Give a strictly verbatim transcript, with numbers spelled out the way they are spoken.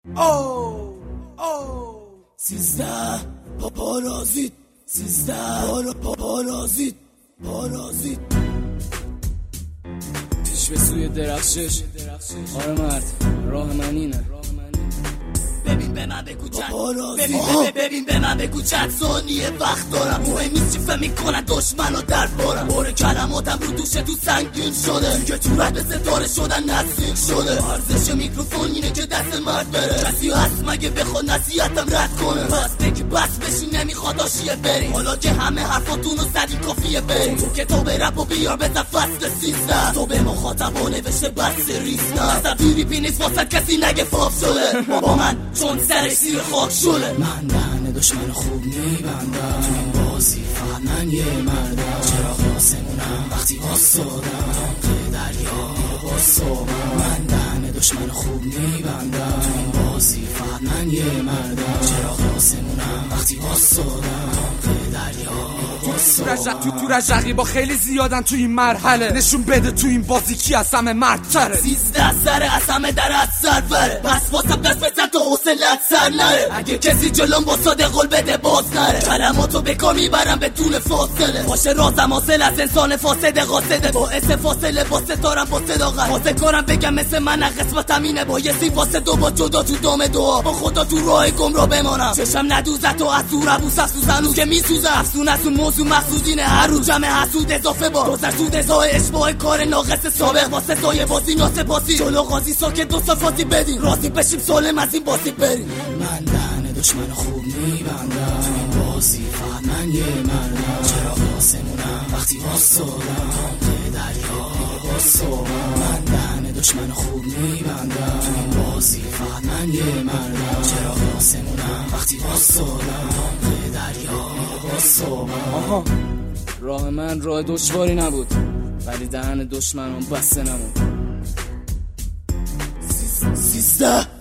او او سیزده پارازیت سیزده پارازیت پارازیت پیش به سوی درخشش. آره مرد، راه من اینه. ببین به من بگو چند ببین, ببین به من بگو چند ثانیه وقت دارم. مهم نیست چی فهم میکنن دشمن رو در بارم. باره کلماتم رو دوشه تو سنگین شده که تو رد به ستاره شدن نزدیک شده. ارزش میکروفون اینه که دست مرد بره. کسی هست مگه بخواد نصیحتم رد کنه؟ بس بگی بس بشین نمیخواد آشیه بریم. حالا که همه حرفاتون رو زدی کافیه بریم. تو کتاب رپ و بیار بزن فصل سیزده. تو به مخاطبا نوشته بس ریز نه. زبیری پی نیست واسد کسی نگه فاف شده با من چون سرش زیر خاک شده. من دهن دشمن خوب میبندم تو این بازی، فقط من یه مردم. چراغ آسمونم وقتی واسادم توی دریا واسابم. من دهن دشمن خوب میبندم تو این بازی، فقط من یه مردم. چراغ آسمونم وقتی واسادم توی دریا تو رجق تو تو رجقی با خیلی زیادن تو این مرحله. نشون بده تو این بازی کی از همه مردتره. سیزده سره از همه در از سر بره. پس واسم دست بزن تو حوصلت سر نره. اگه کسی جلوم واساده قول بده باز نره. کلماتو به کار میبرم بدون فاصله. باشه رازم حاصل از انسان فاسد قاصده. باعث فاصله با ستارم با صداقت. واسه کارم بگم مثل من قسمتم اینه. با یه سی واسه دو با جدا تو دام دعا. با خدا تو راه گم را بمانم. چشم ندوزد تو از دور ابوس افسوس هنوز که میسوزه. افسون از اون موضوع مخصوصینه. هر روز جمع حسود اضافه با دوزر سود ازای اشباه کار ناقص سابق. واسه سایه بازی ناسپاسی جلو قاضی ساکت دو صفاتی بدین. راضی بشیم سالم از این بازی بریم. من دهن دشمن خوب میبندم تو این بازی، فقط من یه مردم. چراغ آسمونم وقتی واسادم توی دریا واسابم. من دهن دشمن خوب میبندم تو این بازی، فقط من یه مردم. چراغ آسمونم وقتی واسادم توی دریا واسابم. آها، راه من راه دشواری نبود، ولی دهن دشمنم بسته نمون. سیزده